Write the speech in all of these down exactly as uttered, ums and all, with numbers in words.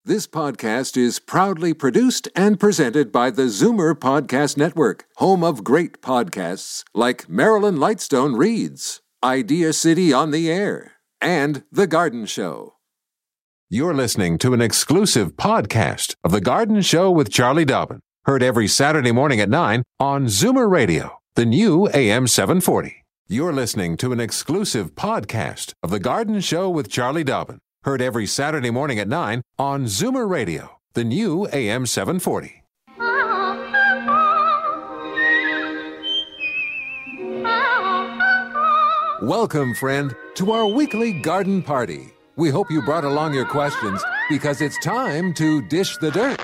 This podcast is proudly produced and presented by the Zoomer Podcast Network, home of great podcasts like Marilyn Lightstone Reads, Idea City on the Air, and The Garden Show. You're listening to an exclusive podcast of The Garden Show with Charlie Dobbin, heard every Saturday morning at nine on Zoomer Radio, the new A M seven forty. You're listening to an exclusive podcast of The Garden Show with Charlie Dobbin, heard every Saturday morning at nine on Zoomer Radio, the new A M seven forty. Welcome, friend, to our weekly garden party. We hope you brought along your questions because it's time to dish the dirt.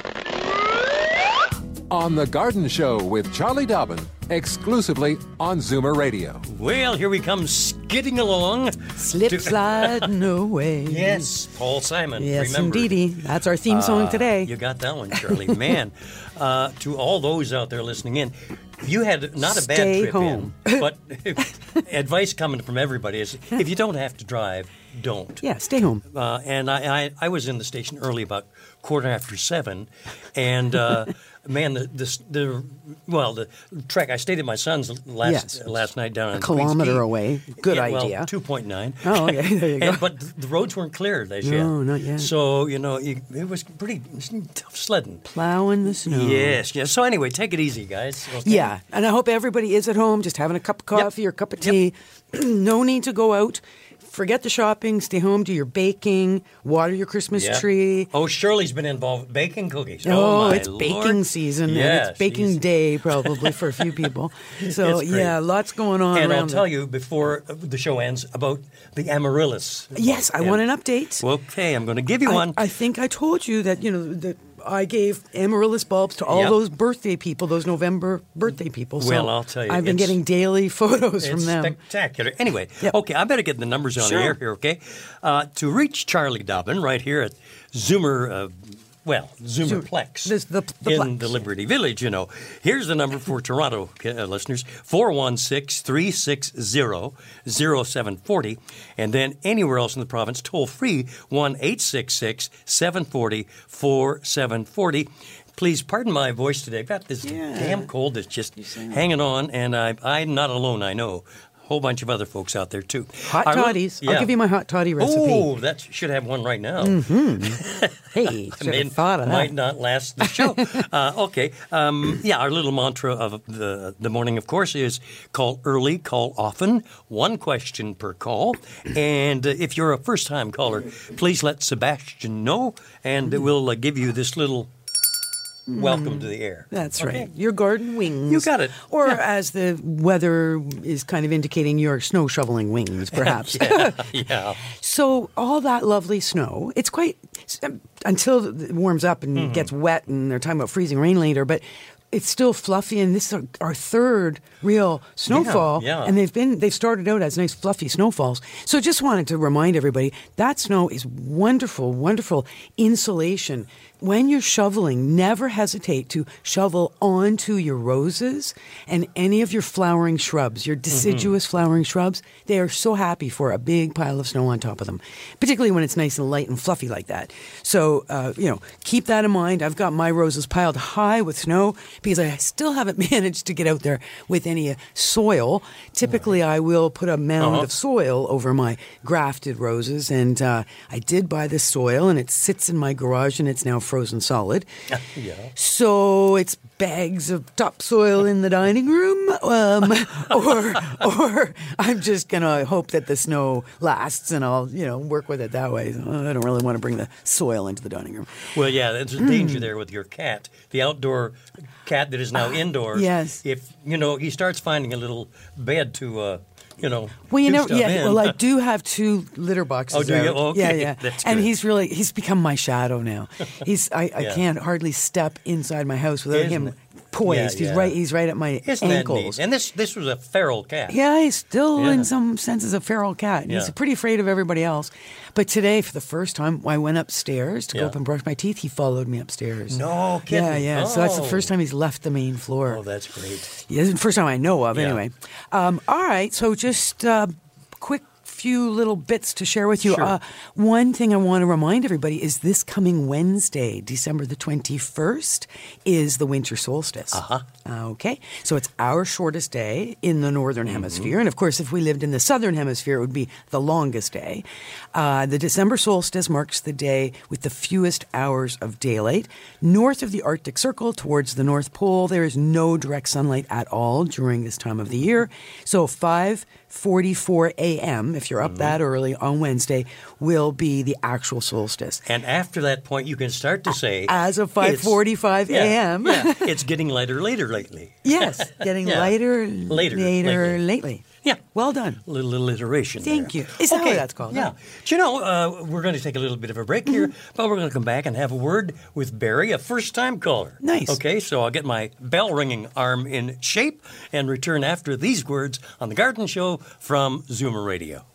On The Garden Show with Charlie Dobbin, exclusively on Zoomer Radio. Well, here we come skidding along. Slip, to... sliding away. Yes, Paul Simon. Yes, remember. indeedy. That's our theme song uh, today. You got that one, Charlie. Man, uh, to all those out there listening in, you had not a bad Stay trip home. in, but advice coming from everybody is if you don't have to drive, don't. Yeah, stay home. Uh, and I, I, I was in the station early, about quarter after seven, and uh, man, the, the the well, the trek. I stayed at my son's last Yes. uh, last night down A in kilometer Queens Quay. away. Good yeah, idea. Well, two point nine. Oh, okay, there you go. And, but the roads weren't cleared as yet. No, not yet. So, you know, you, it was pretty tough sledding. Plowing the snow. Yes, yes. So anyway, take it easy, guys. Okay? Yeah, and I hope everybody is at home just having a cup of coffee Yep. or a cup of tea. Yep. No need to go out. Forget the shopping. Stay home. Do your baking. Water your Christmas Yeah. tree. Oh, Shirley's been involved baking cookies. Oh, Oh, my it's Lord. baking season. Yes, and it's baking easy. day probably for a few people. So, It's great. yeah, lots going on And around I'll tell the- you before the show ends about the amaryllis. Yes, I And- want an update. Okay, I'm going to give you I, one. I think I told you that, you know, that I gave amaryllis bulbs to all Yep. those birthday people, those November birthday people. So Well, I'll tell you, I've been it's- getting daily photos It's from them. spectacular. Anyway, Yep. okay, I better get the numbers on Sure. the air here, okay? Uh, to reach Charlie Dobbin right here at Zoomer, uh, well, Zoomerplex This- the- the in plex. the Liberty Village, you know. Here's the number for Toronto uh, listeners, four one six, three six zero, zero seven four zero. And then anywhere else in the province, toll free, one eight six six, seven four zero, four seven four zero. Please pardon my voice today. I've got this Yeah. damn cold that's just hanging on, and I, I'm not alone, I know. A whole bunch of other folks out there, too. Hot Our li- toddies. yeah. I'll give you my hot toddy recipe. Oh, that should have one right now. Hey, I should mean, have thought of might that. not last the show. uh, okay. Um, yeah, our little mantra of the, the morning, of course, is call early, call often, one question per call. And uh, if you're a first-time caller, please let Sebastian know, and we'll uh, give you this little welcome to the air. That's Okay. right. Your garden wings. You got it. Or Yeah. as the weather is kind of indicating, your snow shoveling wings, perhaps. Yeah, yeah. So all that lovely snow, it's quite, until it warms up and Mm-hmm. gets wet, and they're talking about freezing rain later, but it's still fluffy, and this is our third real snowfall, Yeah, yeah. and they've been they've started out as nice fluffy snowfalls. So just wanted to remind everybody that snow is wonderful, wonderful insulation. When you're shoveling, never hesitate to shovel onto your roses and any of your flowering shrubs, your deciduous flowering shrubs. They are so happy for a big pile of snow on top of them, particularly when it's nice and light and fluffy like that. So, uh, you know, keep that in mind. I've got my roses piled high with snow because I still haven't managed to get out there with any uh, soil. Typically, I will put a mound Uh-huh. of soil over my grafted roses, and uh, I did buy this soil, and it sits in my garage, and it's now frozen solid. Yeah. So it's bags of topsoil in the dining room, um, or or I'm just gonna hope that the snow lasts, and I'll you know work with it that way. I don't really want to bring the soil into the dining room. Well, yeah, there's a danger there with your cat, the outdoor cat that is now indoors. yes. If, you know, he starts finding a little bed to, uh, you know, Well, you do know, stuff yeah. in. Well, I do have two litter boxes. Oh, do you? out. Okay, Yeah, yeah. that's and good. he's really he's become my shadow now. He's I, I Yeah. can't hardly step inside my house without Isn't him it? poised. Yeah, He's yeah. right. He's right at my Isn't that ankles. neat? And this this was a feral cat. Yeah, he's still Yeah. in some senses a feral cat. And He's Yeah. pretty afraid of everybody else. But today, for the first time, I went upstairs to Yeah. go up and brush my teeth. He followed me upstairs. No kidding. Yeah, yeah. So that's the Oh. first time he's left the main floor. Oh, that's great. Yeah, it's the first time I know of, Yeah. anyway. Um, all right, so just uh, quick few little bits to share with you. Sure. Uh, one thing I want to remind everybody is this coming Wednesday, December the twenty-first, is the winter solstice. Uh-huh. Okay. So it's our shortest day in the northern mm-hmm. hemisphere. And of course, if we lived in the southern hemisphere, it would be the longest day. Uh, the December solstice marks the day with the fewest hours of daylight. North of the Arctic Circle, towards the North Pole, there is no direct sunlight at all during this time of the year. So five forty-four a.m., if you're up mm-hmm. that early on Wednesday, will be the actual solstice. And after that point, you can start to say... As of five forty-five a.m. Yeah, yeah, it's getting lighter later lately. Yes, getting yeah. lighter, later, later lately. lately. Yeah. Well done. A little alliteration Thank there. you. Is that okay. what that's called? Yeah. Huh? Do you know, uh, we're going to take a little bit of a break here, Mm-hmm. but we're going to come back and have a word with Barry, a first-time caller. Nice. Okay, so I'll get my bell-ringing arm in shape and return after these words on The Garden Show from Zoomer Radio.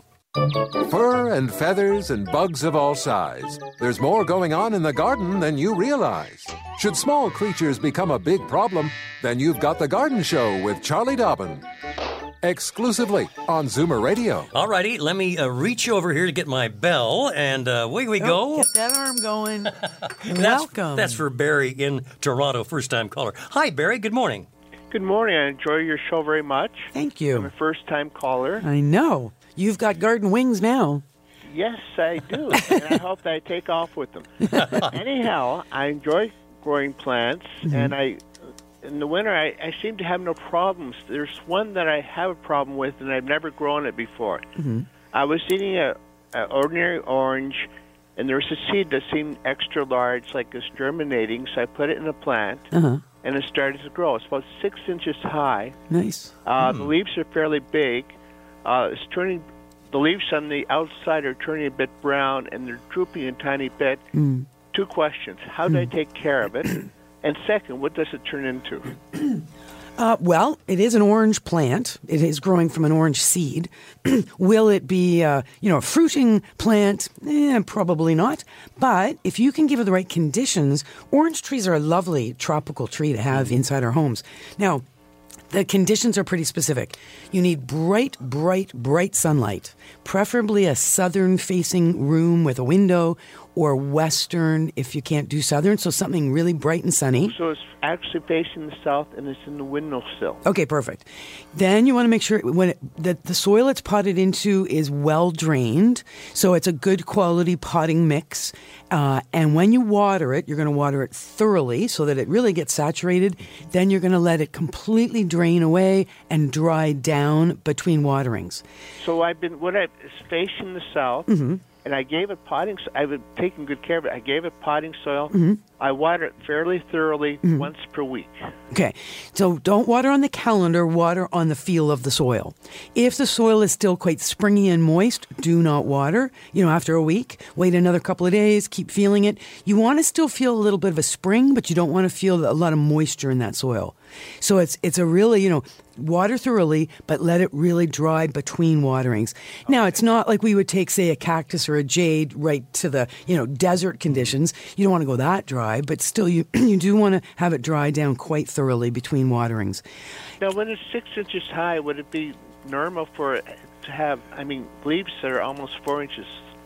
Fur and feathers and bugs of all size. There's more going on in the garden than you realize. Should small creatures become a big problem, then you've got The Garden Show with Charlie Dobbin. Exclusively on Zoomer Radio. All righty, let me uh, reach over here to get my bell, and uh, away we Oh, go. Get that arm going. That's, Welcome. That's for Barry in Toronto, first-time caller. Hi, Barry. Good morning. Good morning. I enjoy your show very much. Thank I'm you. a first-time caller. I know. You've got garden wings now. Yes, I do, and I hope that I take off with them. Anyhow, I enjoy growing plants, Mm-hmm. and I, in the winter, I, I seem to have no problems. There's one that I have a problem with, and I've never grown it before. Mm-hmm. I was eating a, a ordinary orange, and there was a seed that seemed extra large, like it's germinating, so I put it in a plant. Uh-huh. And it started to grow. It's about six inches high. Nice. Uh, The leaves are fairly big. Uh, it's turning. The leaves on the outside are turning a bit brown, and they're drooping a tiny bit. Mm. Two questions: how do I take care of it? And second, what does it turn into? Uh, well, it is an orange plant. It is growing from an orange seed. Will it be, uh, you know, a fruiting plant? Eh, probably not. But if you can give it the right conditions, orange trees are a lovely tropical tree to have inside our homes. Now, the conditions are pretty specific. You need bright, bright, bright sunlight, preferably a southern-facing room with a window, or western if you can't do southern, so something really bright and sunny. So it's actually facing the south, and it's in the windowsill. Okay, perfect. Then you want to make sure when it, that the soil it's potted into is well drained, so it's a good quality potting mix. Uh, and when you water it, you're going to water it thoroughly so that it really gets saturated. Then you're going to let it completely drain away and dry down between waterings. So I've been what I it's facing the south. Mm-hmm. And I gave it potting. I've been taking good care of it. I gave it potting soil. Mm-hmm. I water it fairly thoroughly Mm-hmm. once per week. Okay, so don't water on the calendar, water on the feel of the soil. If the soil is still quite springy and moist, do not water. You know, after a week, wait another couple of days, keep feeling it. You want to still feel a little bit of a spring, but you don't want to feel a lot of moisture in that soil. So it's it's a really, you know, water thoroughly, but let it really dry between waterings. Now, it's not like we would take, say, a cactus or a jade right to the, you know, desert conditions. You don't want to go that dry, but still you, you do want to have it dry down quite thoroughly between waterings. Now, when it's six inches high, would it be normal for it to have, I mean, leaves that are almost four inches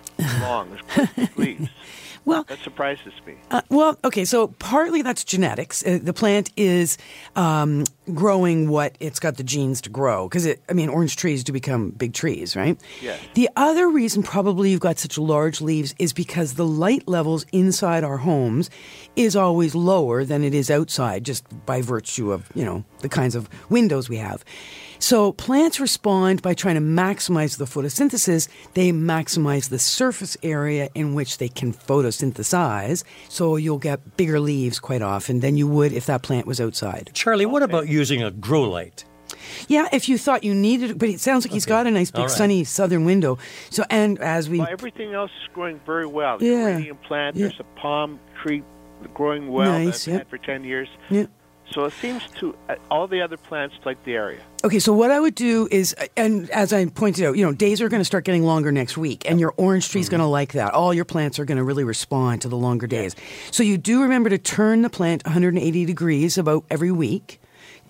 long? Leaves. Well, that surprises me. Uh, well, okay, so partly that's genetics. Uh, the plant is um, growing what it's got the genes to grow. Because, I mean, orange trees do become big trees, right? Yes. The other reason probably you've got such large leaves is because the light levels inside our homes is always lower than it is outside, just by virtue of, you know, the kinds of windows we have. So plants respond by trying to maximize the photosynthesis. They maximize the surface area in which they can photosynthesize. So you'll get bigger leaves quite often than you would if that plant was outside. Charlie, what about using a grow light? Yeah, if you thought you needed it, but it sounds like he's got a nice big All right. sunny southern window. So, and as we... Well, everything else is growing very well. The Yeah. geranium plant, Yeah. there's a palm tree growing well Nice, that I've yeah. had for ten years. Yeah. So it seems to, uh, all the other plants like the area. Okay, so what I would do is, and as I pointed out, you know, days are going to start getting longer next week, and your orange tree's going to like that. All your plants are going to really respond to the longer days. So you do remember to turn the plant one hundred eighty degrees about every week.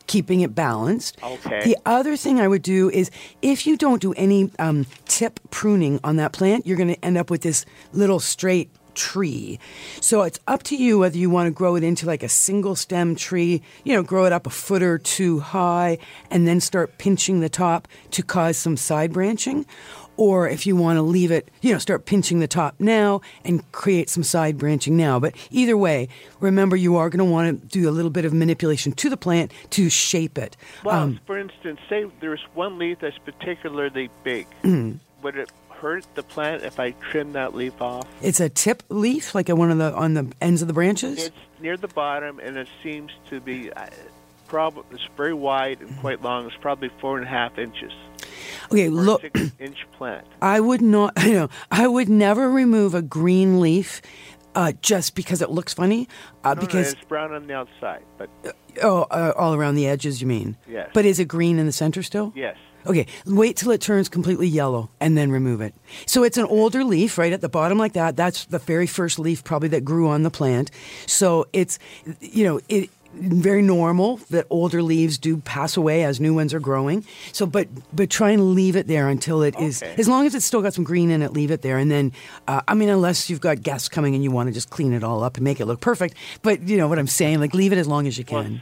keeping it balanced. Okay. The other thing I would do is if you don't do any um, tip pruning on that plant, you're going to end up with this little straight tree. So it's up to you whether you want to grow it into like a single stem tree, you know, grow it up a foot or two high and then start pinching the top to cause some side branching. Or if you want to leave it, you know, start pinching the top now and create some side branching now. But either way, remember you are going to want to do a little bit of manipulation to the plant to shape it. Well, Um, for instance, say there's one leaf that's particularly big. Mm. Would it hurt the plant if I trim that leaf off? it's a tip leaf, like a, one of the on the ends of the branches. It's near the bottom, and it seems to be uh, prob- it's very wide and quite long. It's probably four and a half inches. Okay, For look. a six-inch plant. I would not, I know, I would never remove a green leaf uh, just because it looks funny. Uh, No, no, because it's brown on the outside, but oh, uh, all around the edges, you mean? Yes. But is it green in the center still? yes. Okay, wait till it turns completely yellow and then remove it. So it's an older leaf right at the bottom like that. That's the very first leaf probably that grew on the plant. So it's, you know, it very normal that older leaves do pass away as new ones are growing. So, but but try and leave it there until it is, Okay. as long as it's still got some green in it, leave it there. And then, uh, I mean, unless you've got guests coming and you want to just clean it all up and make it look perfect. But you know what I'm saying, like leave it as long as you can.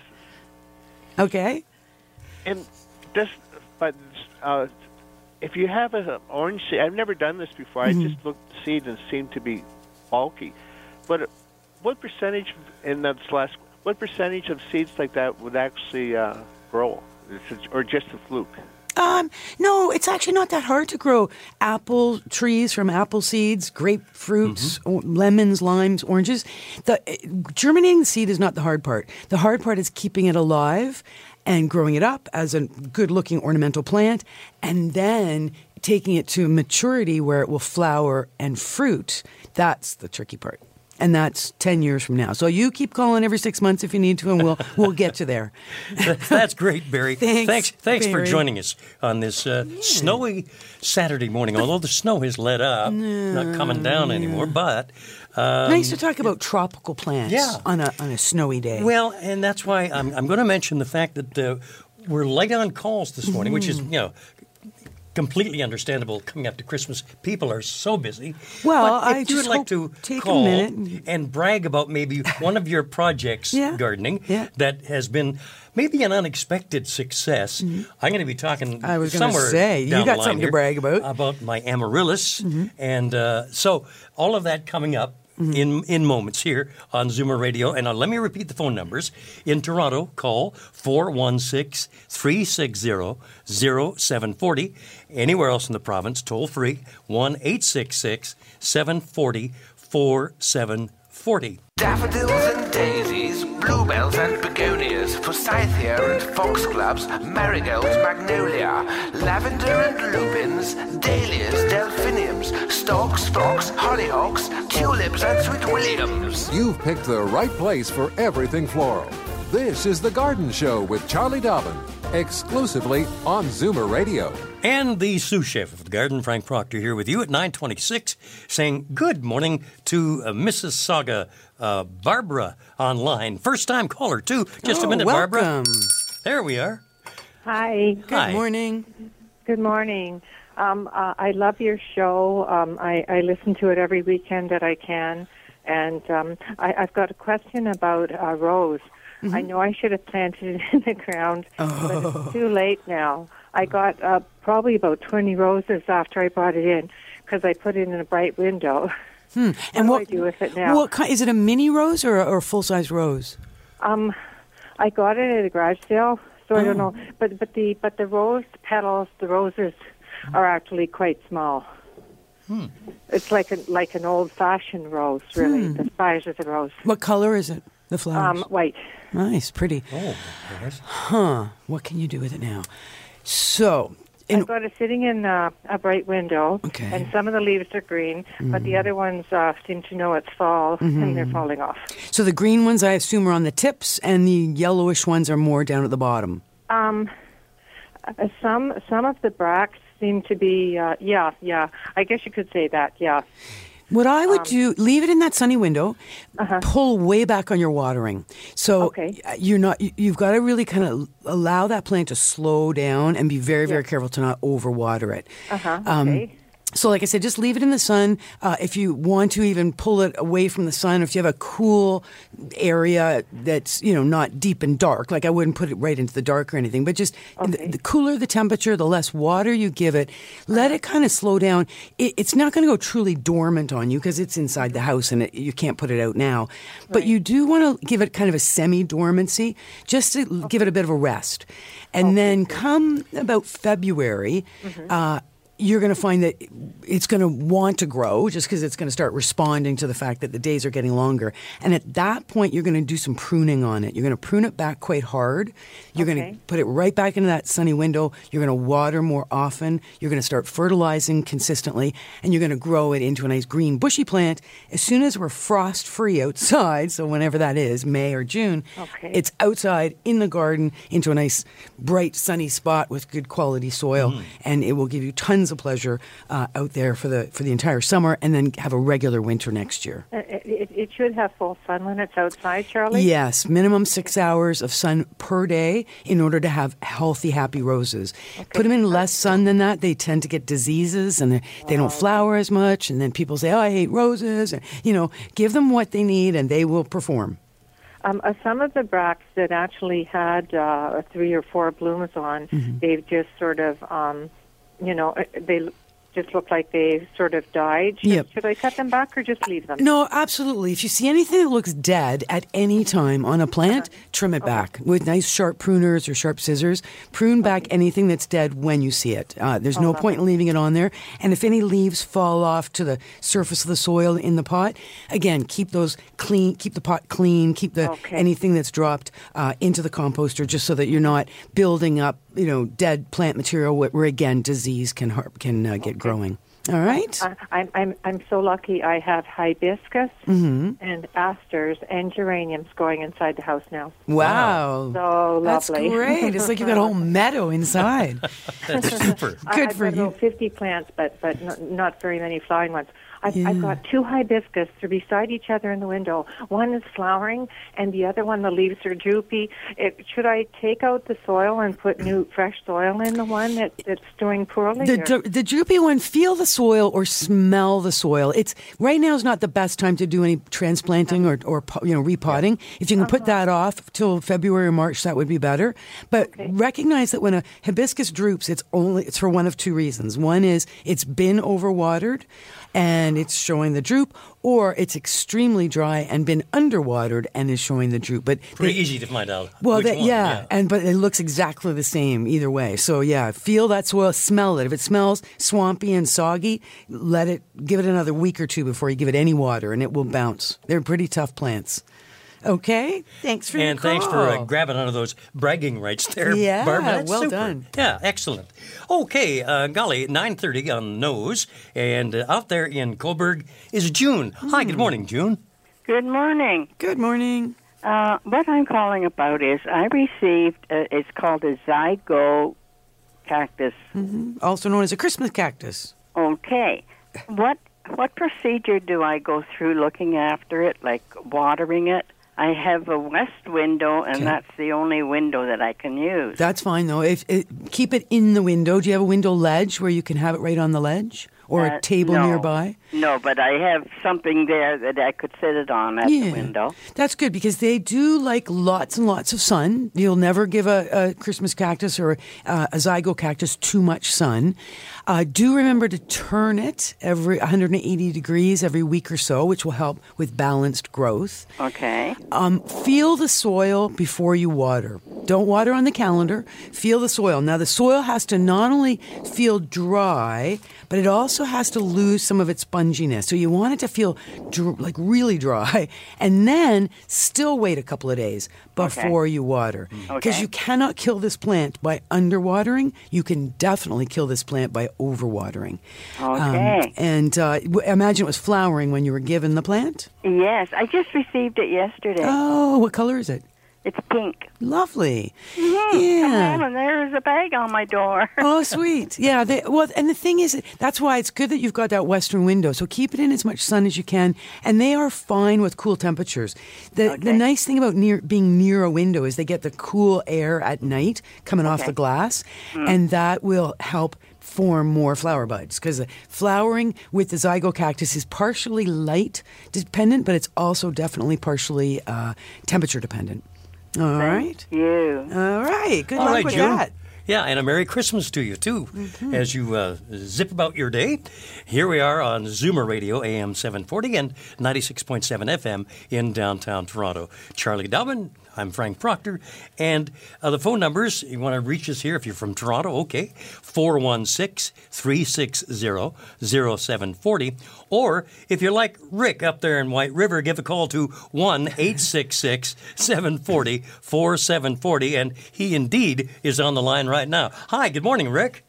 Okay? And this, but uh, if you have an orange seed, I've never done this before. Mm-hmm. I just looked at the seed and it seemed to be bulky. But what percentage in the last? What percentage of seeds like that would actually uh, grow, or just a fluke? Um, no, it's actually not that hard to grow apple trees from apple seeds, grapefruits, Mm-hmm. o- lemons, limes, oranges. The uh, germinating the seed is not the hard part. The hard part is keeping it alive and growing it up as a good-looking ornamental plant, and then taking it to maturity where it will flower and fruit. That's the tricky part. And that's ten years from now. So you keep calling every six months if you need to, and we'll we'll get to there. That's great, Barry. Thanks, thanks, thanks for Barry. joining us on this uh, snowy Saturday morning. Although the snow has let up, not coming down anymore, but um, Nice to talk about tropical plants yeah. on a on a snowy day. well, and that's why I'm I'm going to mention the fact that uh, we're light on calls this morning, which is you know. completely understandable coming up to Christmas. People are so busy. Well, but if I you just would like hope- to take a call minute. and brag about maybe one of your projects Yeah. gardening Yeah. that has been maybe an unexpected success. I'm going to be talking I was gonna somewhere say, you down got the line something to here brag about. about my amaryllis, and uh, so all of that coming up. In in moments here on Zoomer Radio. And uh, let me repeat the phone numbers. In Toronto, call four one six, three six zero, zero seven four zero. Anywhere else in the province, toll free, one eight six six, seven four zero, four seven four zero. Daffodils and daisies, bluebells and begonias, forsythia and foxgloves, marigolds, magnolia, lavender and lupins, dahlias, delphiniums, stalks, phlox, hollyhocks, tulips and sweet williams. You've picked the right place for everything floral. This is The Garden Show with Charlie Dobbin, exclusively on Zoomer Radio. And the sous chef of the garden, Frank Proctor, here with you at nine twenty-six, saying good morning to uh, Mississauga uh, Barbara online. First-time caller, too. Just Oh, a minute, Barbara. welcome. There we are. Hi. Good Hi. morning. Good morning. Um, uh, I love your show. Um, I, I listen to it every weekend that I can. And um, I, I've got a question about uh, rose. I know I should have planted it in the ground, but it's too late now. I got uh, probably about twenty roses after I brought it in because I put it in a bright window. And do what I do with it now? What kind, is it a mini rose or a, or a full size rose? Um, I got it at a garage sale, so I don't Oh. know. But but the but the rose petals, the roses, are actually quite small. Hmm. It's like a, like an old fashioned rose, really. The size of the rose. What color is it? The flowers. Um, white. Nice, pretty. Oh, yes. Huh. What can you do with it now? So, in, I've got it sitting in uh, a bright window, Okay. and some of the leaves are green, but the other ones uh, seem to know it's fall, and they're falling off. so the green ones, I assume, are on the tips, and the yellowish ones are more down at the bottom. Um, uh, some some of the bracts seem to be, uh, yeah, yeah. I guess you could say that, yeah. What I would do, leave it in that sunny window, Uh-huh. pull way back on your watering. So Okay. you're not, you- you've got to really kind of allow that plant to slow down and be very, very careful to not overwater it. Uh-huh. Um, Okay. So, like I said, just leave it in the sun. Uh, if you want to even pull it away from the sun, if you have a cool area that's, you know, not deep and dark, like I wouldn't put it right into the dark or anything, but just Okay. the, the cooler the temperature, the less water you give it, let it kind of slow down. It, it's not going to go truly dormant on you because it's inside the house and it, you can't put it out now. But you do want to give it kind of a semi-dormancy just to give it a bit of a rest. And then come about February, uh, you're going to find that it's going to want to grow just because it's going to start responding to the fact that the days are getting longer. And at that point, you're going to do some pruning on it. You're going to prune it back quite hard. You're Okay. going to put it right back into that sunny window. You're going to water more often. You're going to start fertilizing consistently. And you're going to grow it into a nice green bushy plant. As soon as we're frost free outside, so whenever that is, May or June, Okay. it's outside in the garden into a nice bright sunny spot with good quality soil. And it will give you tons of pleasure uh, out there for the for the entire summer, and then have a regular winter next year. Uh, It, it, it should have full sun when it's outside, Charlie. Yes, minimum six hours of sun per day in order to have healthy, happy roses. Put them in less sun than that, they tend to get diseases and they, they don't flower as much. And then people say, "Oh, I hate roses." And, you know, give them what they need, and they will perform. Um, uh, some of the bracts that actually had uh, three or four blooms on, Mm-hmm. they've just sort of, um, you know, uh, they just look like they sort of died. Should, Yep. should I cut them back or just leave them? No, absolutely. If you see anything that looks dead at any time on a plant, trim it back with nice sharp pruners or sharp scissors. Prune back anything that's dead when you see it. Uh, there's no point in leaving it on there. And if any leaves fall off to the surface of the soil in the pot, again, keep those clean. Keep the pot clean. Keep the Okay. anything that's dropped uh, into the composter, just so that you're not building up, you know, dead plant material where, where again disease can har- can uh, get growing. All right. I, I'm I'm I'm so lucky. I have hibiscus and asters and geraniums going inside the house now. Wow. So That's lovely. great. It's like you've got a whole meadow inside. That's super. I- Good I've for got you. about fifty plants, but but not, not very many flowering ones. I've, I've got two hibiscus. They're beside each other in the window. One is flowering, and the other one, the leaves are droopy. It, should I take out the soil and put new, fresh soil in the one that, that's doing poorly? The, or- dro- the droopy one, feel the soil or smell the soil. It's right now is not the best time to do any transplanting or, or po- you know repotting. If you can put that off till February or March, that would be better. But recognize that when a hibiscus droops, it's only it's for one of two reasons. One is it's been overwatered and it's showing the droop, or it's extremely dry and been underwatered and is showing the droop. But Pretty they- easy to find out. Well, which that, one. yeah, and but it looks exactly the same either way. So yeah, feel that soil, smell it. If it smells swampy and soggy, let it give it another week or two before you give it any water, and it will bounce. They're pretty tough plants. Okay, thanks for your And thanks for uh, call. grabbing onto those bragging rights there, Yeah, Barbara. That's well super. done. Yeah, excellent. Okay, uh, golly, nine thirty on the nose, and uh, out there in Coburg is June. Hi, Hmm. good morning, June. Good morning. Good morning. Uh, what I'm calling about is I received, uh, it's called a zygo cactus. Also known as a Christmas cactus. Okay. What what procedure do I go through looking after it, like watering it? I have a west window, and Okay. that's the only window that I can use. That's fine though. If it, keep it in the window. Do you have a window ledge where you can have it right on the ledge, or Uh, a table no. nearby? No, but I have something there that I could sit it on at the window. That's good because they do like lots and lots of sun. You'll never give a, a Christmas cactus or uh, a zygo cactus too much sun. Uh, do remember to turn it every one hundred eighty degrees every week or so, which will help with balanced growth. Okay. Um, feel the soil before you water. Don't water on the calendar. Feel the soil. Now, the soil has to not only feel dry, but it also has to lose some of its sponginess. So you want it to feel dr- like really dry, and then still wait a couple of days before you water. Because Okay. you cannot kill this plant by underwatering. You can definitely kill this plant by overwatering. Okay. and uh, w- imagine it was flowering when you were given the plant. Yes, I just received it yesterday. Oh, what color is it? It's pink. Lovely. Mm-hmm. Yeah. Come on, and there's a bag on my door. Oh, sweet. Yeah. They, well, and the thing is, that's why it's good that you've got that western window. So keep it in as much sun as you can. And they are fine with cool temperatures. The Okay. the nice thing about near being near a window is they get the cool air at night coming off Okay. the glass, and that will help form more flower buds, because flowering with the zygocactus is partially light dependent, but it's also definitely partially uh, temperature dependent. All right. Thank you. All right. Good All luck right, with June. that. Yeah, and a Merry Christmas to you, too, as you uh, zip about your day. Here we are on Zoomer Radio, A M seven forty and ninety-six point seven F M in downtown Toronto. Charlie Dobbin, I'm Frank Proctor, and uh, the phone numbers, you want to reach us here if you're from Toronto, okay, four one six, three six zero, zero seven four zero, or if you're like Rick up there in White River, give a call to one eight six six, seven four zero, four seven four zero, and he indeed is on the line right now. Hi, good morning, Rick.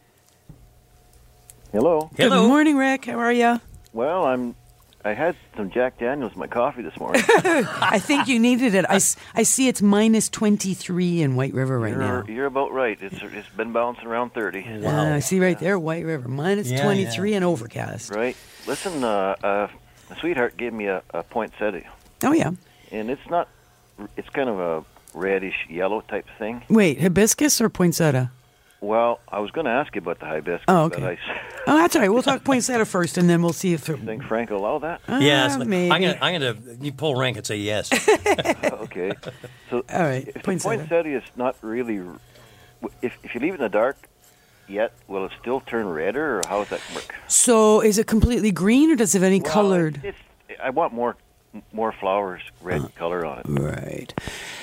Hello. Good Hello. morning, Rick. How are you? Well, I'm. I had some Jack Daniels in my coffee this morning. I think you needed it. I, s- I see it's minus twenty-three in White River right you're, now. you're about right. It's it's been bouncing around thirty. Uh, I see right there, White River, minus Yeah, twenty-three yeah. and overcast. Right. Listen, uh, uh, my sweetheart gave me a, a poinsettia, Oh, yeah. and it's not. It's kind of a reddish yellow type thing. Wait, hibiscus or poinsettia? Well, I was going to ask you about the hibiscus, Oh, okay. but I s- Oh, that's all right. We'll talk poinsettia first, and then we'll see if it... think Frank will allow that. Uh, Yes, maybe. I'm gonna, I'm gonna. You pull rank and say yes. Okay. So All right, if the poinsettia. poinsettia is not really, r- if if you leave it in the dark, yet will it still turn redder, or how does that work? So is it completely green, or does it have any Well, colored? It's, I want more more flowers, red Uh. color on it. Right.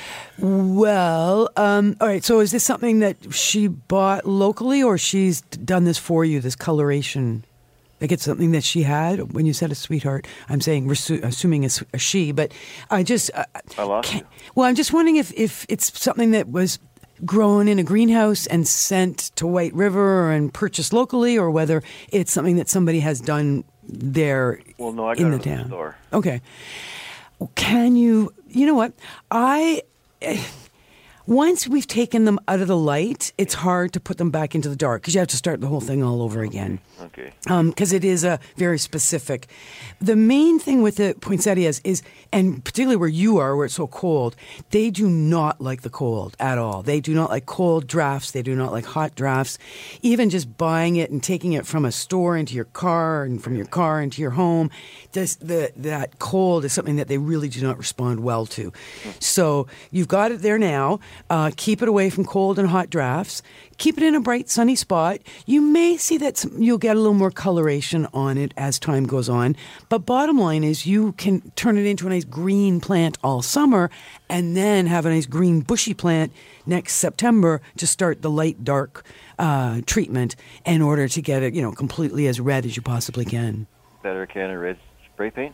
Well, um, all right. So is this something that she bought locally, or she's done this for you, this coloration? Like it's something that she had when you said a sweetheart. I'm saying, resu- assuming it's a she, but I just. Uh, I lost can't- you. Well, I'm just wondering if, if it's something that was grown in a greenhouse and sent to White River and purchased locally, or whether it's something that somebody has done there Well, no, I got in it the at the town. store. Okay. Can you, you know what? I, eh, once we've taken them out of the light, it's hard to put them back into the dark because you have to start the whole thing all over again. Okay. Because it is a very specific. The main thing with the poinsettias is, and particularly where you are, where it's so cold, they do not like the cold at all. They do not like cold drafts. They do not like hot drafts. Even just buying it and taking it from a store into your car and from your car into your home, this, the, that cold is something that they really do not respond well to. So you've got it there now. Uh, keep it away from cold and hot drafts. Keep it in a bright, sunny spot. You may see that some, you'll get a little more coloration on it as time goes on. But bottom line is you can turn it into a nice green plant all summer and then have a nice green bushy plant next September to start the light dark uh, treatment in order to get it, you know, completely as red as you possibly can. Better can of red spray paint.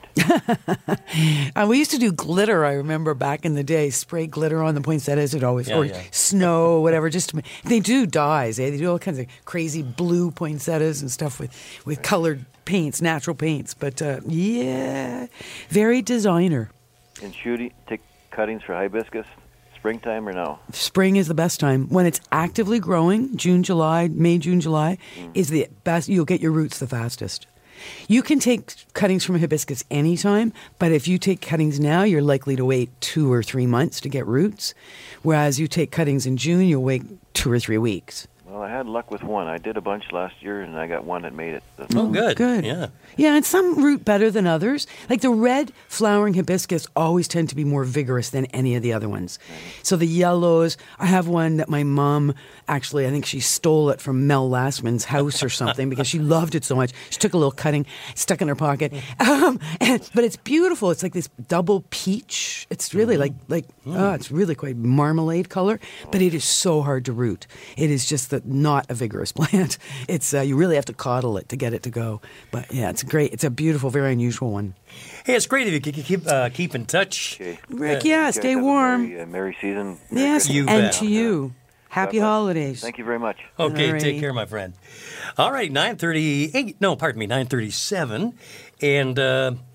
Uh, we used to do glitter, I remember back in the day, spray glitter on the poinsettias. It always, Yeah, or yeah. snow, whatever. Just to, ma- they do dyes. Eh? They do all kinds of crazy blue poinsettias and stuff with, with colored paints, natural paints. But uh, yeah, very designer. And shooting, take cuttings for hibiscus, springtime or now? Spring is the best time when it's actively growing. June, July, May, June, July is the best. You'll get your roots the fastest. You can take cuttings from hibiscus anytime, but if you take cuttings now, you're likely to wait two or three months to get roots. Whereas you take cuttings in June, you'll wait two or three weeks. Well, I had luck with one. I did a bunch last year, and I got one that made it. Oh, good. Good. Yeah. Yeah, and some root better than others. Like the red flowering hibiscus always tend to be more vigorous than any of the other ones. So the yellows, I have one that my mom actually, I think she stole it from Mel Lastman's house or something because she loved it so much. She took a little cutting, stuck it in her pocket. Um, and, but it's beautiful. It's like this double peach. It's really like, like oh, it's really quite marmalade color, but it is so hard to root. It is just the, not a vigorous plant. It's uh, you really have to coddle it to get it to go. But yeah, it's great. It's a beautiful, very unusual one. Hey, it's great if you can keep uh, keep in touch. Okay. Rick, Uh, yeah, You guys stay have a warm. Merry, uh, merry season. Merry Yes, Christmas. You and bet. to you. Happy God bless. holidays. Thank you very much. Okay, Alrighty. take care, my friend. All right, nine thirty-eight. No, pardon me, nine thirty-seven, and uh,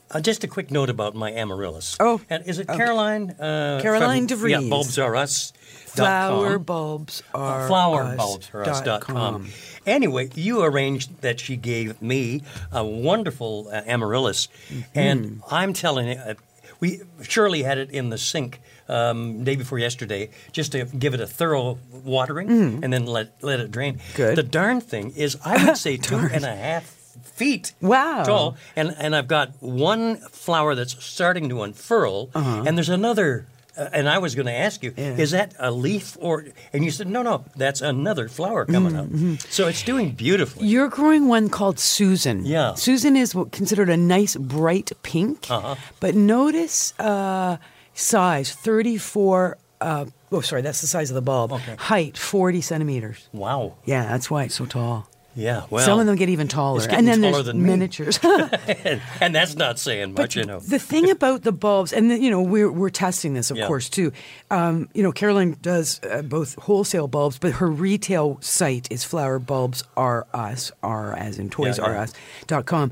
Uh, just a quick note about my amaryllis. Oh, and is it okay. Caroline? Uh, Caroline from, DeVries. Yeah, bulbs are us. Flower bulbs are uh, flower us bulbs are us dot dot com. Anyway, you arranged that she gave me a wonderful uh, amaryllis, mm-hmm. and I'm telling you, uh, we Shirley had it in the sink um, day before yesterday, just to give it a thorough watering, mm. and then let let it drain. Good. The darn thing is, I would say two and a half feet wow. tall, and and I've got one flower that's starting to unfurl, uh-huh. and there's another. Uh, and I was going to ask you, yeah. is that a leaf or? And you said, no, no, that's another flower coming mm-hmm. out. So it's doing beautifully. You're growing one called Susan. Yeah. Susan is what considered a nice bright pink. Uh-huh. But notice uh, size, thirty-four, uh, oh, sorry, that's the size of the bulb. Okay. Height, forty centimeters. Wow. Yeah, that's why it's so tall. Yeah, well. Some of them get even taller. It's getting and then taller there's than me. miniatures. and, and that's not saying much, But you know. the thing about the bulbs, and the, you know, we're we're testing this, of Yeah. course, too. Um, you know, Caroline does uh, both wholesale bulbs, but her retail site is Flower Bulbs R Us, R as in Toys Yeah, yeah. R Us dot com.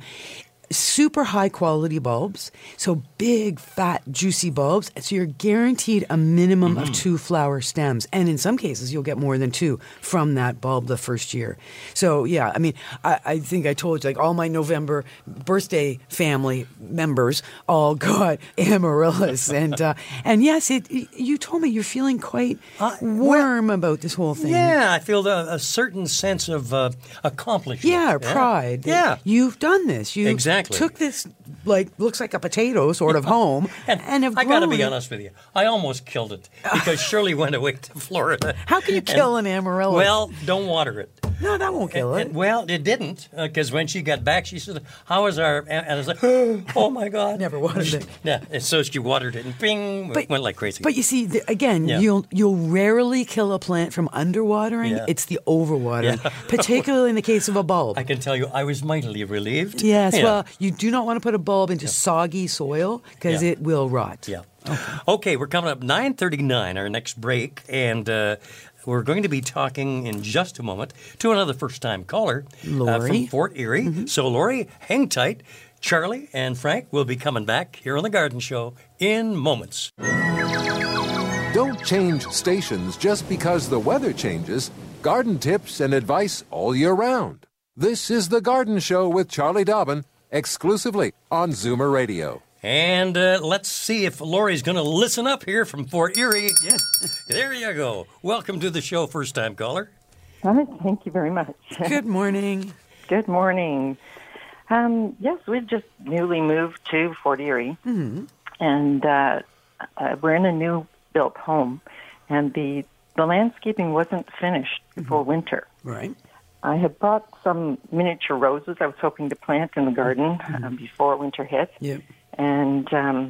Super high quality bulbs, so big, fat, juicy bulbs. So you're guaranteed a minimum Mm-hmm. of two flower stems, and in some cases you'll get more than two from that bulb the first year. So yeah, I mean, I, I think I told you, like all my November birthday family members all got amaryllis, and uh, and yes, it, you told me you're feeling quite Uh, warm about this whole thing. Yeah, I feel a, a certain sense of uh, accomplishment. Yeah, pride. that Yeah. You've done this. You Exactly. took this, like, looks like a potato sort of home and, And, have I got to grown be it. honest with you. I almost killed it because Shirley went away to Florida. How can you kill an amaryllis? Well, don't water it. no, that won't kill And- it. and- well, it didn't because when she got back, she said, "How is our?" And I was like, "Oh my God!" Never watered it. Yeah, and so she watered it, and bing, But- went like crazy. But you see, the, again, Yeah. you'll you'll rarely kill a plant from underwatering. Yeah. It's the overwatering, Yeah. particularly in the case of a bulb. I can tell you, I was mightily relieved. Yes, Yeah. well, you do not want to put a bulb into soggy soil because Yeah. it will rot. Yeah. Okay. okay, we're coming up nine thirty-nine, our next break, and uh, we're going to be talking in just a moment to another first-time caller uh, Lori. from Fort Erie. Mm-hmm. So, Lori, hang tight. Charlie and Frank will be coming back here on The Garden Show in moments. Don't change stations just because the weather changes. Garden tips and advice all year round. This is The Garden Show with Charlie Dobbin, exclusively on Zoomer Radio. And uh, let's see if Lori's going to listen up here from Fort Erie. Yeah. There you go. Welcome to the show, first-time caller. All right, thank you very much. Good morning. Good morning. Um, yes, we've just newly moved to Fort Erie, Mm-hmm. and uh, uh, we're in a new built home, and the the landscaping wasn't finished before Mm-hmm. winter. Right. I had bought some miniature roses I was hoping to plant in the garden Mm-hmm. uh, before winter hit, Yep. and um,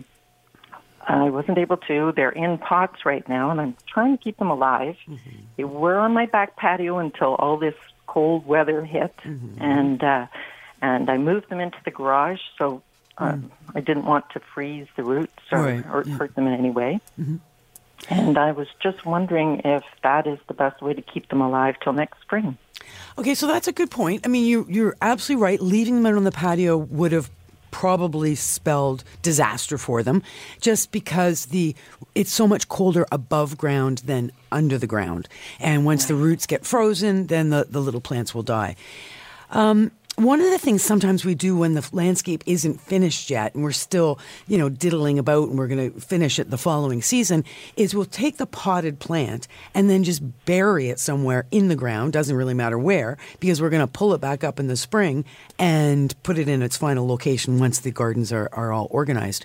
I wasn't able to. They're in pots right now, and I'm trying to keep them alive. Mm-hmm. They were on my back patio until all this cold weather hit, Mm-hmm. and uh, and I moved them into the garage, so uh, Mm. I didn't want to freeze the roots or, Right, or yeah. hurt them in any way. Mhm. And I was just wondering if that is the best way to keep them alive till next spring. Okay, so that's a good point. I mean, you, you're absolutely right. Leaving them out on the patio would have probably spelled disaster for them, just because the it's so much colder above ground than under the ground. And once the roots get frozen, then the, the little plants will die. Um, one of the things sometimes we do when the landscape isn't finished yet and we're still, you know, diddling about and we're going to finish it the following season is we'll take the potted plant and then just bury it somewhere in the ground, doesn't really matter where, because we're going to pull it back up in the spring and put it in its final location once the gardens are, are all organized.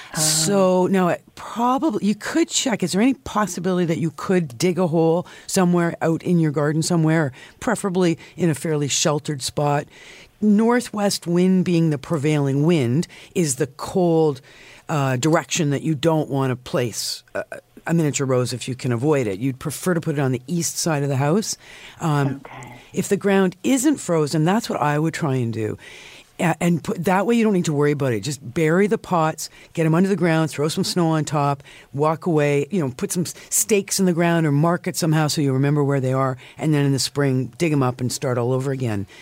So now it probably, you could check, is there any possibility that you could dig a hole somewhere out in your garden somewhere, preferably in a fairly sheltered spot? Northwest wind being the prevailing wind is the cold uh, direction that you don't want to place a, a miniature rose if you can avoid it. You'd prefer to put it on the east side of the house. Um, Okay. If the ground isn't frozen, that's what I would try and do. A- And put, that way you don't need to worry about it. Just bury the pots, get them under the ground, throw some snow on top, walk away, you know, put some stakes in the ground or mark it somehow so you remember where they are. And then in the spring, dig them up and start all over again.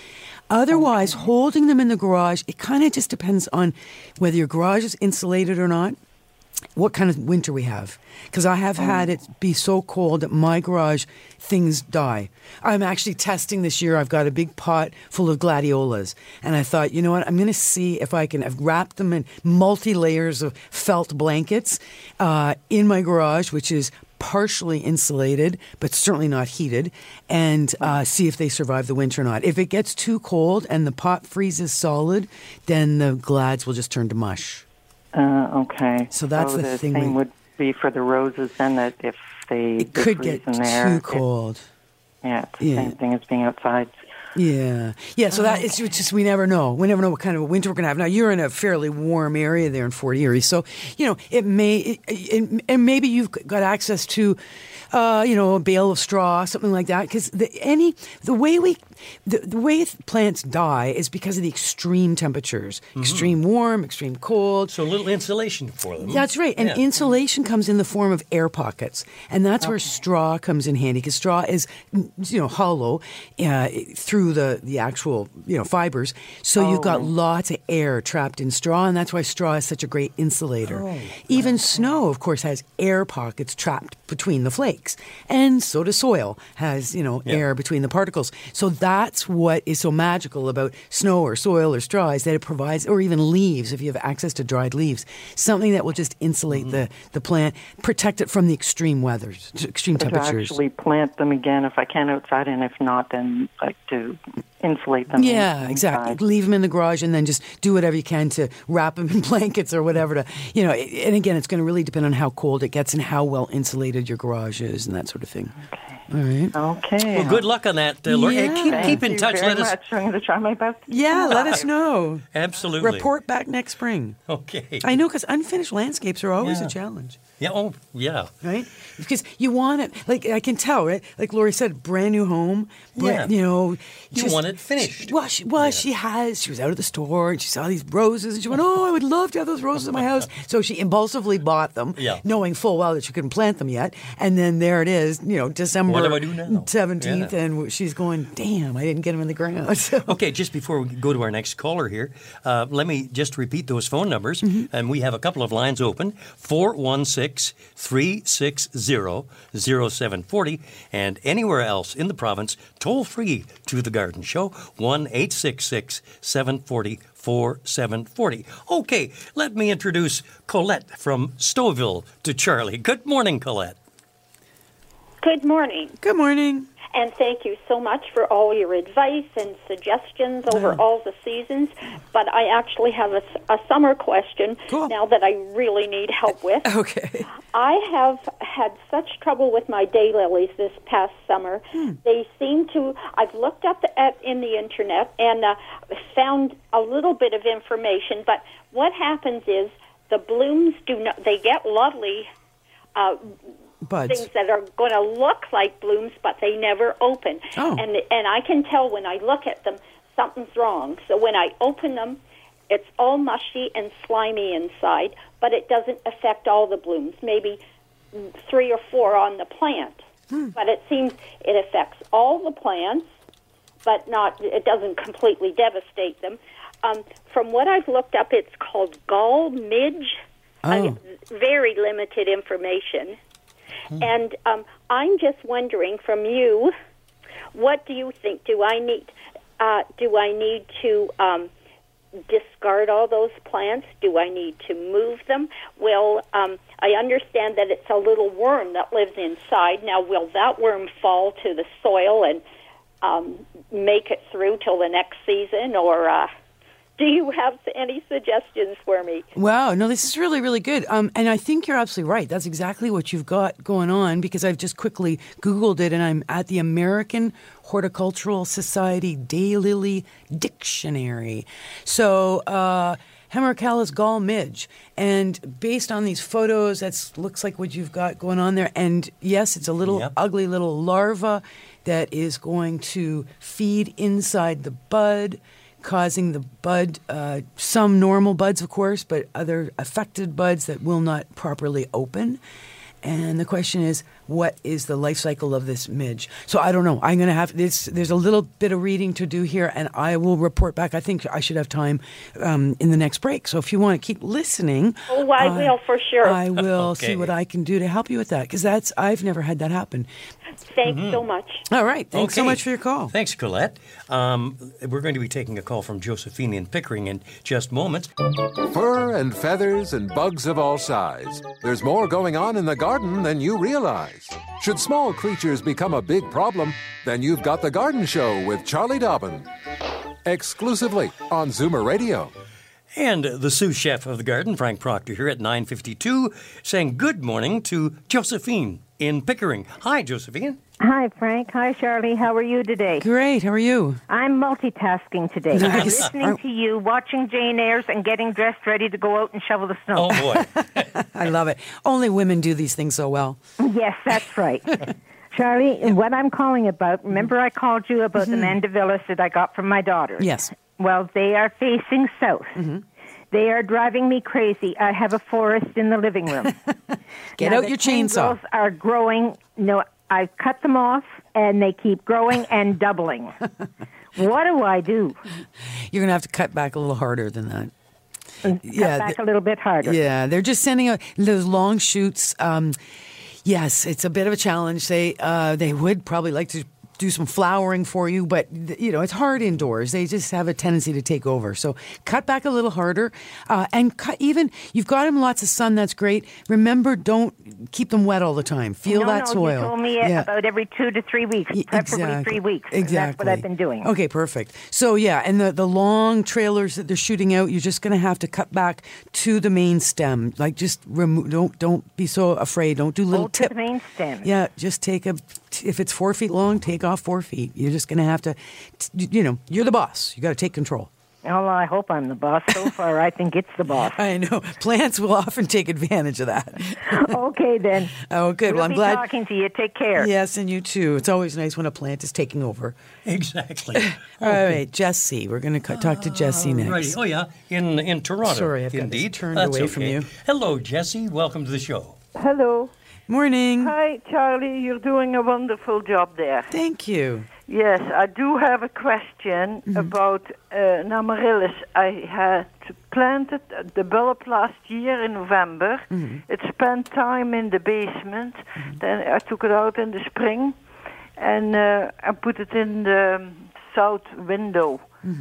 Otherwise, holding them in the garage, it kind of just depends on whether your garage is insulated or not, what kind of winter we have. Because I have had it be so cold that my garage, things die. I'm actually testing this year. I've got a big pot full of gladiolas. And I thought, you know what, I'm going to see if I can I've wrapped them in multi-layers of felt blankets uh, in my garage, which is partially insulated, but certainly not heated, and uh, see if they survive the winter or not. If it gets too cold and the pot freezes solid, then the glads will just turn to mush. Uh, okay. So that's so the, the thing. same we, would be for the roses then, that if they it could freeze get in there, too it- cold. yeah, it's the Yeah. same thing as being outside. Yeah. Yeah, so that it's just, we never know. We never know what kind of a winter we're going to have. Now, you're in a fairly warm area there in Fort Erie, so, you know, it may, it, it, and maybe you've got access to, uh, you know, a bale of straw, something like that, because the, any, the way we, the, the way plants die is because of the extreme temperatures, Mm-hmm. extreme warm, extreme cold. So a little insulation for them. That's right. And Yeah. insulation comes in the form of air pockets. And that's where straw comes in handy, because straw is, you know, hollow uh, through the, the actual, you know, fibers. So you've got lots of air trapped in straw, and that's why straw is such a great insulator. Oh, Even snow, of course, has air pockets trapped between the flakes. And so does soil, has, you know, Yeah. air between the particles. So that's what is so magical about snow or soil or straw, is that it provides, or even leaves, if you have access to dried leaves, something that will just insulate Mm-hmm. the, the plant, protect it from the extreme weathers, extreme To temperatures. actually plant them again if I can outside, and if not, then like to insulate them. Yeah, inside. exactly. Leave them in the garage and then just do whatever you can to wrap them in blankets or whatever to, you know, and again, it's going to really depend on how cold it gets and how well insulated your garage is and that sort of thing. All right. Okay. Well, good luck on that, uh, Lori. Yeah. Uh, keep, Thank keep in you touch. very Let us. much. I'm going to try my best. Yeah, let us know. Absolutely. Report back next spring. Okay. I know, because unfinished landscapes are always Yeah. a challenge. Yeah. Oh, yeah. Right? Because you want it, like I can tell, right? Like Lori said, brand new home. bra- Yeah. You know. You just- want it finished. Well, she, well she has. She was out at the store and she saw these roses and she went, oh, I would love to have those roses in my house. So she impulsively bought them, Yeah. knowing full well that she couldn't plant them yet. And then there it is, you know, December What do I do now? seventeenth, Yeah. and she's going, damn, I didn't get them in the ground. So- Okay, just before we go to our next caller here, uh, let me just repeat those phone numbers. Mm-hmm. And we have a couple of lines open, four one six, three six zero, zero seven four zero, and anywhere else in the province, toll free to The Garden Show, one eight six six, seven four zero, four seven four zero. Okay, let me introduce Colette from Stouffville to Charlie. Good morning, Colette. Good morning, Good morning. and thank you so much for all your advice and suggestions over all the seasons. But I actually have a, a summer question Cool. now that I really need help with. Okay. I have had such trouble with my daylilies this past summer. They seem to, I've looked up at in the internet and uh, found a little bit of information, but what happens is the blooms do not, they get lovely uh, Buds. things that are going to look like blooms, but they never open. Oh. And and I can tell when I look at them, something's wrong. So when I open them, it's all mushy and slimy inside, but it doesn't affect all the blooms. Maybe three or four on the plant. Hmm. But it seems it affects all the plants, but not. It doesn't completely devastate them. Um, from what I've looked up, it's called gall midge. Oh. Uh, very limited information. And um, I'm just wondering from you, what do you think? Do I need uh, do I need to um, discard all those plants? Do I need to move them? Will um, I understand that it's a little worm that lives inside. Now, will that worm fall to the soil and um, make it through till the next season, or uh, do you have any suggestions for me? Wow, no, this is really, really good. Um, and I think you're absolutely right. That's exactly what you've got going on, because I've just quickly Googled it, and I'm at the American Horticultural Society Daylily Dictionary. So, uh, Hemerocallis gall midge. And based on these photos, that looks like what you've got going on there. And yes, it's a little Yep. ugly little larva that is going to feed inside the bud, causing the bud, uh, some normal buds, of course, but other affected buds that will not properly open. And the question is, what is the life cycle of this midge? So I don't know. I'm going to have this. There's a little bit of reading to do here, and I will report back. I think I should have time um, in the next break. So if you want to keep listening, oh, I uh, will for sure. I will Okay. see what I can do to help you with that, because that's I've never had that happen. Thanks so much. All right. Thanks so Okay. much for your call. Thanks, Colette. Um, we're going to be taking a call from Josephine in Pickering in just moments. Fur and feathers and bugs of all size. There's more going on in the garden than you realize. Should small creatures become a big problem, then you've got The Garden Show with Charlie Dobbin. Exclusively on Zoomer Radio. And the sous chef of the garden, Frank Proctor, here at nine fifty-two, saying good morning to Josephine in Pickering. Hi, Josephine. Hi, Frank. Hi, Charlie. How are you today? Great. How are you? I'm multitasking today. Nice. I'm listening to you, watching Jane Eyres, and getting dressed ready to go out and shovel the snow. Oh, boy. I love it. Only women do these things so well. Yes, that's right. Charlie, what I'm calling about, remember I called you about the mandevillas that I got from my daughter? Yes. Well, they are facing south. Mm-hmm. They are driving me crazy. I have a forest in the living room. Get now, out the your chainsaw. tendrils are growing. No, I cut them off, and they keep growing and doubling. What do I do? You're going to have to cut back a little harder than that. Cut Yeah, back the- a little bit harder. Yeah, they're just sending out those long shoots. Um, yes, it's a bit of a challenge. They uh, they would probably like to do some flowering for you, but you know it's hard indoors. They just have a tendency to take over. So cut back a little harder, uh, and cut even. You've got them lots of sun. That's great. Remember, don't keep them wet all the time. Feel no, that no, soil. You told me Yeah. about every two to three weeks, Y- preferably exactly. three weeks. Exactly. That's what I've been doing. Okay, perfect. So yeah, and the, the long trailers that they're shooting out, you're just going to have to cut back to the main stem. Like just remove. Don't don't be so afraid. Don't do little Oh, to tip. the main stem. Yeah, just take a. If it's four feet long, take off four feet. You're just going to have to. You know, you're the boss. You got to take control. Well, I hope I'm the boss. So far, I think it's the boss. I know plants will often take advantage of that. Okay, then. Oh, good. We'll Well, I'm be glad. talking to you. Take care. Yes, and you too. It's always nice when a plant is taking over. Exactly. All right, Jesse. We're going to talk to Jesse next. Righty. Oh, yeah, in in Toronto. Sorry, I've got this Indeed. turned That's away from okay. you. Hello, Jesse. Welcome to the show. Hello. Morning. Hi, Charlie. You're doing a wonderful job there. Thank you. Yes, I do have a question Mm-hmm. about uh, an amaryllis. I had planted the bulb last year in November. Mm-hmm. It spent time in the basement. Then I took it out in the spring and uh, I put it in the south window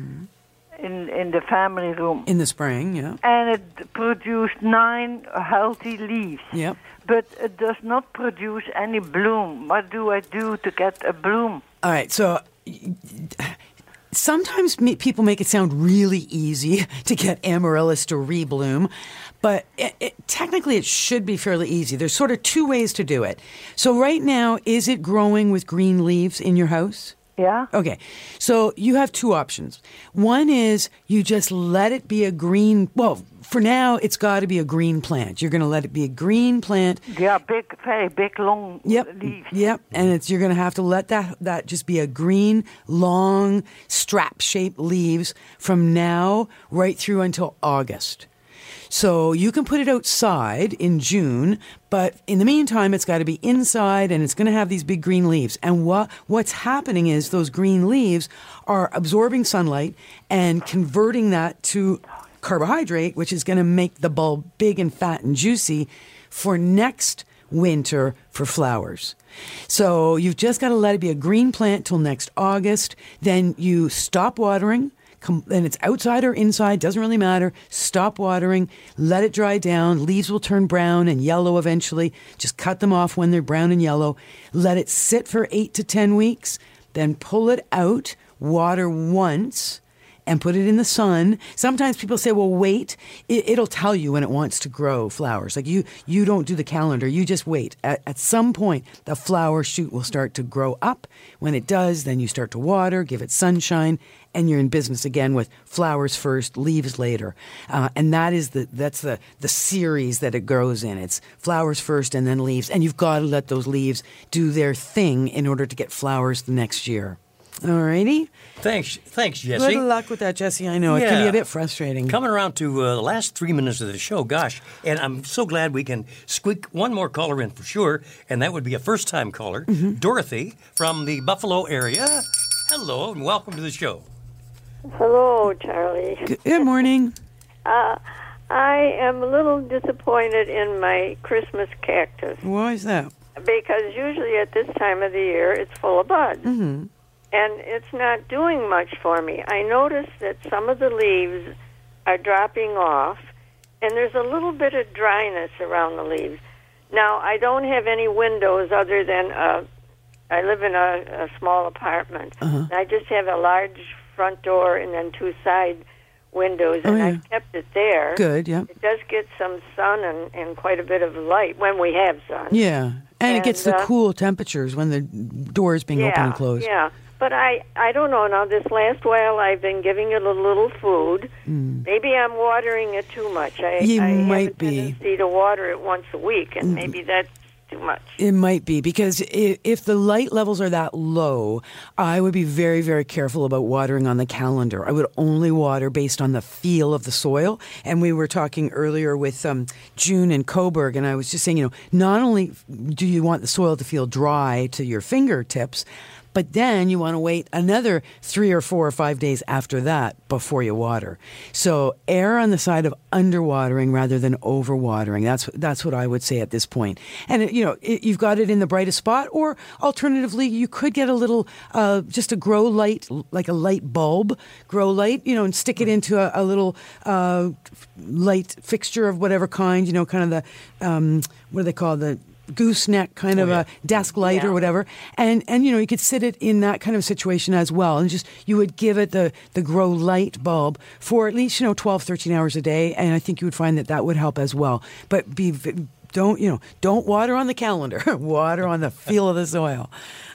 in, in the family room. In the spring, yeah. And it produced nine healthy leaves. Yep. But it does not produce any bloom. What do I do to get a bloom? All right, so sometimes me- people make it sound really easy to get amaryllis to rebloom, but it, it, technically it should be fairly easy. There's sort of two ways to do it. So right now, is it growing with green leaves in your house? Yeah. Okay, so you have two options. One is you just let it be a green, well, for now, it's got to be a green plant. You're going to let it be a green plant. Yeah, big, very big, long Yep. leaves. Yep. And it's you're going to have to let that that just be a green, long, strap-shaped leaves from now right through until August. So you can put it outside in June, but in the meantime, it's got to be inside, and it's going to have these big green leaves. And what what's happening is those green leaves are absorbing sunlight and converting that to carbohydrate, which is going to make the bulb big and fat and juicy for next winter for flowers. So you've just got to let it be a green plant till next August. Then you stop watering. And it's outside or inside, doesn't really matter. Stop watering, let it dry down. Leaves will turn brown and yellow eventually. Just cut them off when they're brown and yellow. Let it sit for eight to ten weeks. Then pull it out, water once, and put it in the sun. Sometimes people say, well, wait. It, it'll tell you when it wants to grow flowers. Like you, you don't do the calendar. You just wait. At, at some point, the flower shoot will start to grow up. When it does, then you start to water, give it sunshine, and you're in business again with flowers first, leaves later. Uh, and that is the that's the, the series that it grows in. It's flowers first and then leaves. And you've got to let those leaves do their thing in order to get flowers the next year. All righty. Thanks, thanks, Jesse. Good luck with that, Jesse. I know it can be a bit frustrating. Coming around to uh, the last three minutes of the show, gosh, and I'm so glad we can squeak one more caller in for sure, and that would be a first-time caller, mm-hmm. Dorothy from the Buffalo area. Hello, and welcome to the show. Hello, Charlie. Good, good morning. uh, I am a little disappointed in my Christmas cactus. Why is that? Because usually at this time of the year, it's full of buds. Mm-hmm. And it's not doing much for me. I noticed that some of the leaves are dropping off, and there's a little bit of dryness around the leaves. Now, I don't have any windows other than uh, I live in a, a small apartment. Uh-huh. I just have a large front door and then two side windows, and oh, yeah. I've kept it there. Good, yeah. It does get some sun and, and quite a bit of light when we have sun. Yeah, and, and it gets the uh, cool temperatures when the door is being yeah, open and closed. Yeah, but I, I don't know. Now, this last while, I've been giving it a little food. Mm. Maybe I'm watering it too much. I, you I might have a be. tendency to water it once a week, and maybe that's too much. It might be, because if, if the light levels are that low, I would be very, very careful about watering on the calendar. I would only water based on the feel of the soil. And we were talking earlier with um, June and Coburg, and I was just saying, you know, not only do you want the soil to feel dry to your fingertips, but then you want to wait another three or four or five days after that before you water. So err on the side of underwatering rather than overwatering. That's that's what I would say at this point. And you know, it, you've got it in the brightest spot, or alternatively, you could get a little, uh, just a grow light, like a light bulb, grow light, you know, and stick it into a, a little uh, light fixture of whatever kind. You know, kind of the um, what do they call the gooseneck kind of oh, yeah. a desk light yeah. or whatever, and and you know, you could sit it in that kind of situation as well, and just you would give it the the grow light bulb for at least, you know, twelve, thirteen hours a day, and I think you would find that that would help as well. But be don't you know don't water on the calendar, water on the feel of the soil.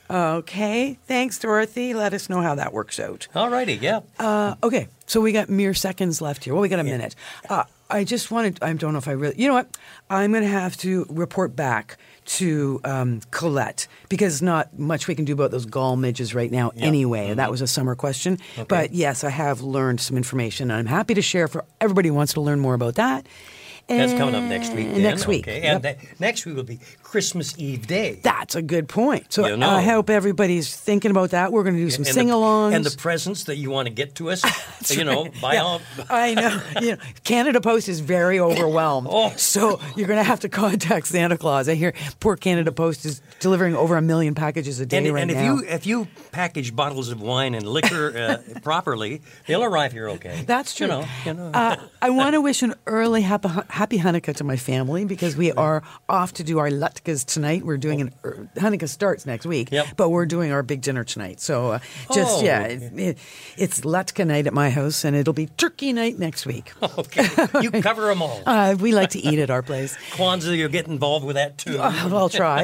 Okay, thanks, Dorothy. Let us know how that works out. All righty, yeah. Uh, okay, so we got mere seconds left here. Well, we got a yeah. minute. Uh, I just wanted, I don't know if I really, you know what? I'm going to have to report back to um, Colette, because not much we can do about those gall midges right now yep. anyway. Mm-hmm. That was a summer question. Okay. But yes, I have learned some information, and I'm happy to share for everybody who wants to learn more about that. That's coming up next week. Then. Next week. Okay. Yep. And that, next week will be Christmas Eve Day. That's a good point. So you know. I hope everybody's thinking about that. We're going to do some and sing-alongs. The, and the presents that you want to get to us. you know, right. by yeah. all. I know. You know. Canada Post is very overwhelmed. oh. So you're going to have to contact Santa Claus. I hear poor Canada Post is delivering over a million packages a day and, right and if now. you if you package bottles of wine and liquor uh, properly, they'll arrive here okay. That's true. You know, you know. Uh, I want to wish an early happy, happy Hanukkah to my family, because we are off to do our latkes tonight. We're doing an er, Hanukkah starts next week, yep. but we're doing our big dinner tonight. So uh, just oh, yeah, okay. it, it, it's latke night at my house, and it'll be turkey night next week. Okay, you cover them all. Uh, we like to eat at our place. Kwanzaa, you'll get involved with that too. Uh, I'll try.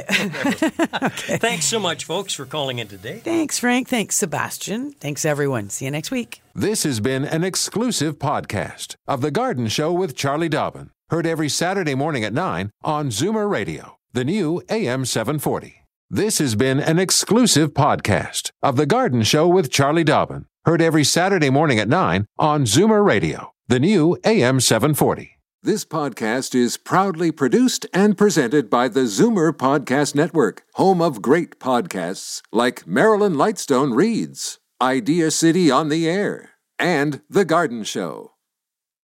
Okay. Thanks so much, folks, for calling in today. Thanks, Frank. Thanks, Sebastian. Thanks, everyone. See you next week. This has been an exclusive podcast of The Garden Show with Charlie Dobbin. Heard every Saturday morning at nine on Zoomer Radio, the new A M seven forty. This has been an exclusive podcast of The Garden Show with Charlie Dobbin. Heard every Saturday morning at nine on Zoomer Radio, the new A M seven forty. This podcast is proudly produced and presented by the Zoomer Podcast Network, home of great podcasts like Marilyn Lightstone Reads, Idea City on the Air, and The Garden Show.